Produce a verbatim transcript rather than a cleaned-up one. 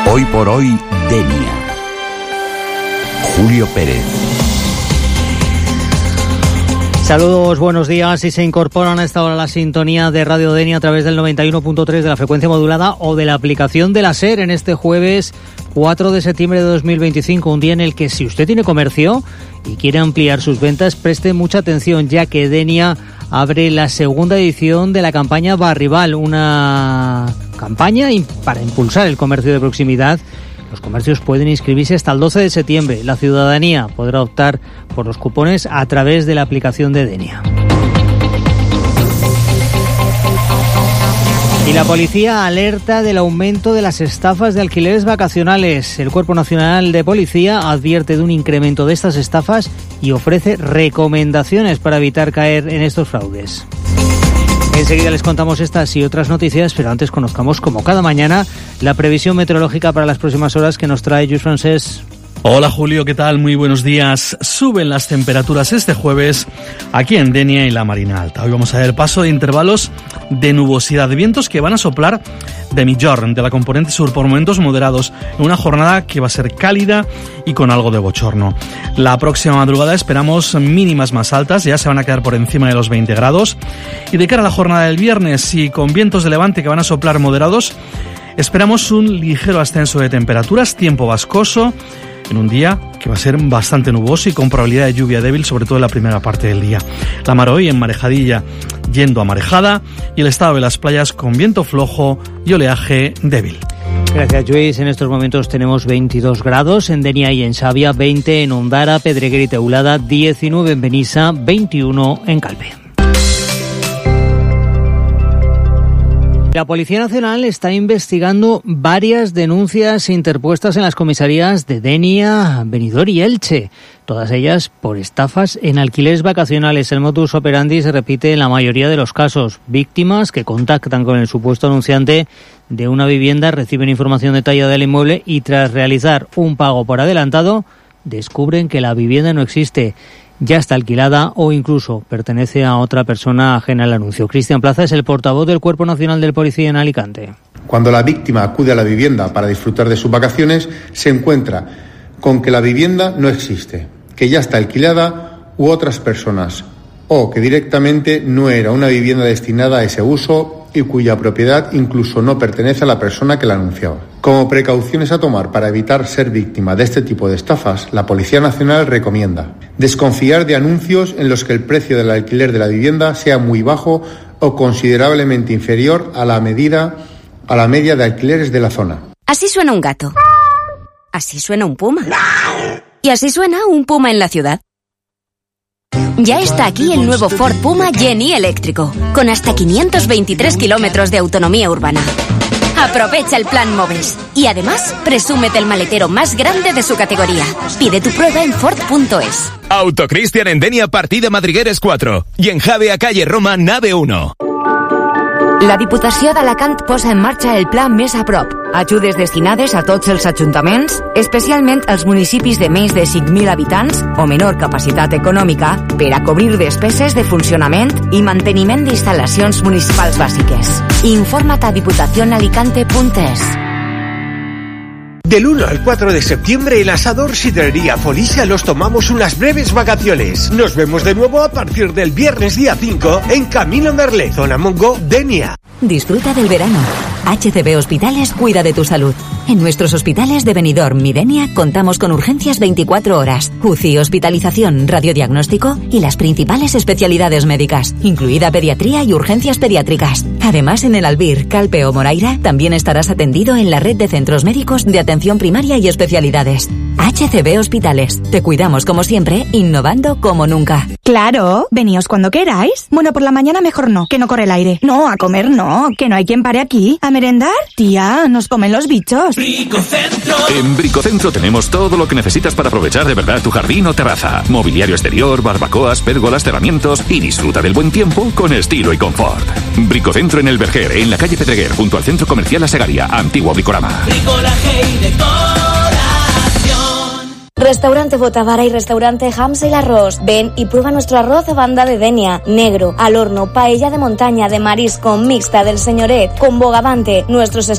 Hoy por hoy, Denia. Julio Pérez. Saludos, buenos días. Si se incorporan a esta hora a la sintonía de Radio Denia a través del noventa y uno punto tres de la frecuencia modulada o de la aplicación de la SER en este jueves cuatro de septiembre de dos mil veinticinco, un día en el que si usted tiene comercio y quiere ampliar sus ventas, preste mucha atención, ya que Denia abre la segunda edición de la campaña Barrival, una campaña para impulsar el comercio de proximidad. Los comercios pueden inscribirse hasta el doce de septiembre. La ciudadanía podrá optar por los cupones a través de la aplicación de Denia. Y la policía alerta del aumento de las estafas de alquileres vacacionales. El Cuerpo Nacional de Policía advierte de un incremento de estas estafas y ofrece recomendaciones para evitar caer en estos fraudes. Enseguida les contamos estas y otras noticias, pero antes conozcamos, como cada mañana, la previsión meteorológica para las próximas horas que nos trae Lluís Francés. Hola Julio, ¿qué tal? Muy buenos días. Suben las temperaturas este jueves aquí en Denia y la Marina Alta. Hoy vamos a ver el paso de intervalos de nubosidad, de vientos que van a soplar de Migjorn, de la componente sur, por momentos moderados, en una jornada que va a ser cálida y con algo de bochorno. La próxima madrugada esperamos mínimas más altas, ya se van a quedar por encima de los veinte grados. Y de cara a la jornada del viernes, y con vientos de levante que van a soplar moderados, esperamos un ligero ascenso de temperaturas, tiempo vascoso, en un día que va a ser bastante nuboso y con probabilidad de lluvia débil, sobre todo en la primera parte del día. La mar hoy en marejadilla yendo a marejada y el estado de las playas con viento flojo y oleaje débil. Gracias, Lluís. En estos momentos tenemos veintidós grados en Denia y en Xàbia, veinte en Ondara, Pedreguer y Teulada, diecinueve en Benissa, veintiuno en Calpe. La Policía Nacional está investigando varias denuncias interpuestas en las comisarías de Denia, Benidorm y Elche, todas ellas por estafas en alquileres vacacionales. El modus operandi se repite en la mayoría de los casos. Víctimas que contactan con el supuesto anunciante de una vivienda, reciben información detallada del inmueble y tras realizar un pago por adelantado, descubren que la vivienda no existe, ya está alquilada o incluso pertenece a otra persona ajena al anuncio. Cristian Plaza es el portavoz del Cuerpo Nacional del Policía en Alicante. Cuando la víctima acude a la vivienda para disfrutar de sus vacaciones, se encuentra con que la vivienda no existe, que ya está alquilada u otras personas, o que directamente no era una vivienda destinada a ese uso y cuya propiedad incluso no pertenece a la persona que la anunciaba. Como precauciones a tomar para evitar ser víctima de este tipo de estafas, la Policía Nacional recomienda desconfiar de anuncios en los que el precio del alquiler de la vivienda sea muy bajo o considerablemente inferior a la medida a la media de alquileres de la zona. Así suena un gato. Así suena un puma. Y así suena un puma en la ciudad. Ya está aquí el nuevo Ford Puma Jenny eléctrico, con hasta quinientos veintitrés kilómetros de autonomía urbana. Aprovecha el plan Moves y además presúmete el maletero más grande de su categoría. Pide tu prueba en Ford punto es. Autocristian en Denia, partida Madrigueres cuatro y en Javea, calle Roma, nave uno. La Diputació d'Alacant posa en marxa el Pla Més a Prop. Ajudes destinades a tots els ajuntaments, especialment als municipis de menys de cinc mil habitants o menor capacitat econòmica, per a cobrir despeses de funcionament i manteniment d'instal·lacions municipals bàsiques. Informa't a diputación alicante punto es. Del uno al cuatro de septiembre en Asador Sidrería Folisa nos tomamos unas breves vacaciones. Nos vemos de nuevo a partir del viernes día cinco en Camino Merle, Zona Mongo, Denia. Disfruta del verano. H C B Hospitales cuida de tu salud. En nuestros hospitales de Benidorm y Denia contamos con urgencias veinticuatro horas, U C I, hospitalización, radiodiagnóstico y las principales especialidades médicas, incluida pediatría y urgencias pediátricas. Además, en el Albir, Calpe o Moraira también estarás atendido en la red de centros médicos de atención primaria y especialidades. H C B Hospitales. Te cuidamos como siempre, innovando como nunca. Claro, veníos cuando queráis. Bueno, por la mañana mejor no, que no corre el aire. No, a comer no, que no hay quien pare aquí. ¿A merendar? Tía, nos comen los bichos. Bricocentro. En Bricocentro tenemos todo lo que necesitas para aprovechar de verdad tu jardín o terraza. Mobiliario exterior, barbacoas, pérgolas, cerramientos y disfruta del buen tiempo con estilo y confort. Bricocentro en El Verger, en la calle Pedreguer, junto al Centro Comercial La Segaria, antiguo Bricorama. Bricolaje y decoración. Restaurante Botavara y Restaurante Hamza y Arroz. Ven y prueba nuestro arroz a banda de Denia, negro, al horno, paella de montaña, de marisco, mixta del señoret, con bogavante, nuestros